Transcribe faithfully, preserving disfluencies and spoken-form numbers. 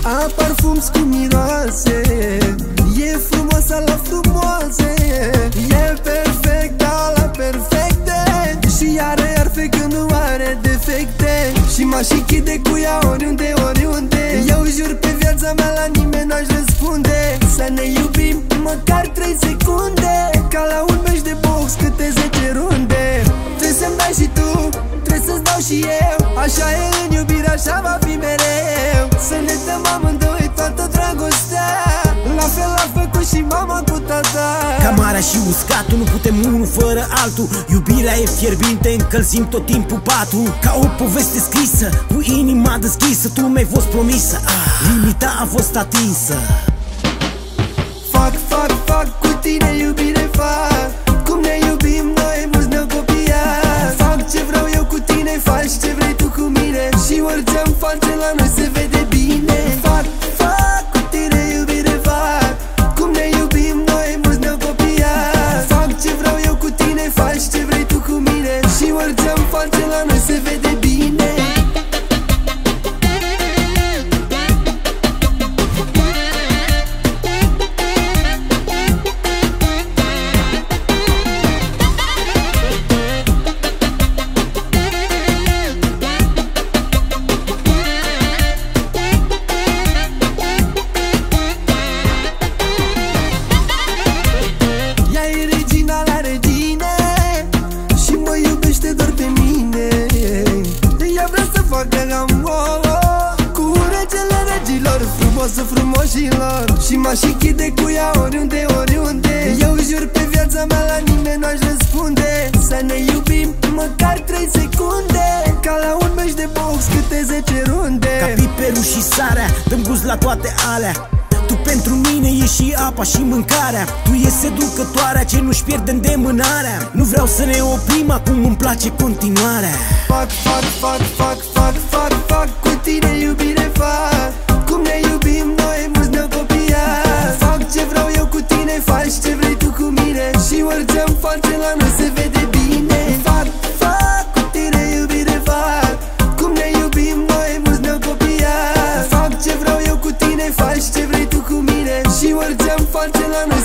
A parfum cu miroase, e frumoasă la frumoase, e perfecta la perfecte, și are arfe când nu are defecte. Și m-aș închide cu ea oriunde, oriunde. Eu jur pe viața mea la nimeni n-aș răspunde. Să ne iubim măcar trei secunde, ca la un meci de box câte zece runde. Trebuie să-mi dai și tu, trebuie să-ți dau și eu. Așa e în iubire, așa va fi mereu. Să ne dăm amândoi toată dragostea, la fel l-a făcut și mama cu tata. Ca marea și uscatul, nu putem unul fără altul. Iubirea e fierbinte, încălzim tot timpul patul. Ca o poveste scrisă, cu inima deschisă. Tu mi-ai fost promisă, ah, limita a fost atinsă. Fac, fac, fac cu tine iubire, fac cum ne iubim noi, mulți ne-au copiat. Fac ce vreau eu cu tine, faci ce vrei tu cu mine, și orice-am face la noi se vede bine. Fac, fac cu tine iubire, fac cum ne iubim noi, mulți ne-au copiat. Fac ce vreau eu cu tine, faci ce vrei tu cu mine, și orice-am face la noi se vede bine. Frumoșilor, și m-aș închide cu ea oriunde, oriunde. Eu jur pe viața mea la nimeni n-aș răspunde. Să ne iubim măcar trei secunde, ca la un meci de box câte zece runde. Ca piperul și sarea, dăm gust la toate alea. Tu pentru mine ești și apa și mâncarea. Tu ești seducătoarea ce nu-și pierde îndemânarea. Nu vreau să ne oprim, acum îmi place continuarea. Fac, fac, fac, fac, fac, fac, fac cu tine iubire, fac cum ne iubim noi, mulți ne-au copiat. Fac ce vreau eu cu tine, faci ce vrei tu cu mine, și orice-am face la noi se vede bine. Fac, fac cu tine iubire, fac cum ne iubim noi, mulți ne-au copiat. Fac ce vreau eu cu tine, faci ce vrei tu cu mine, și orice-am face la noi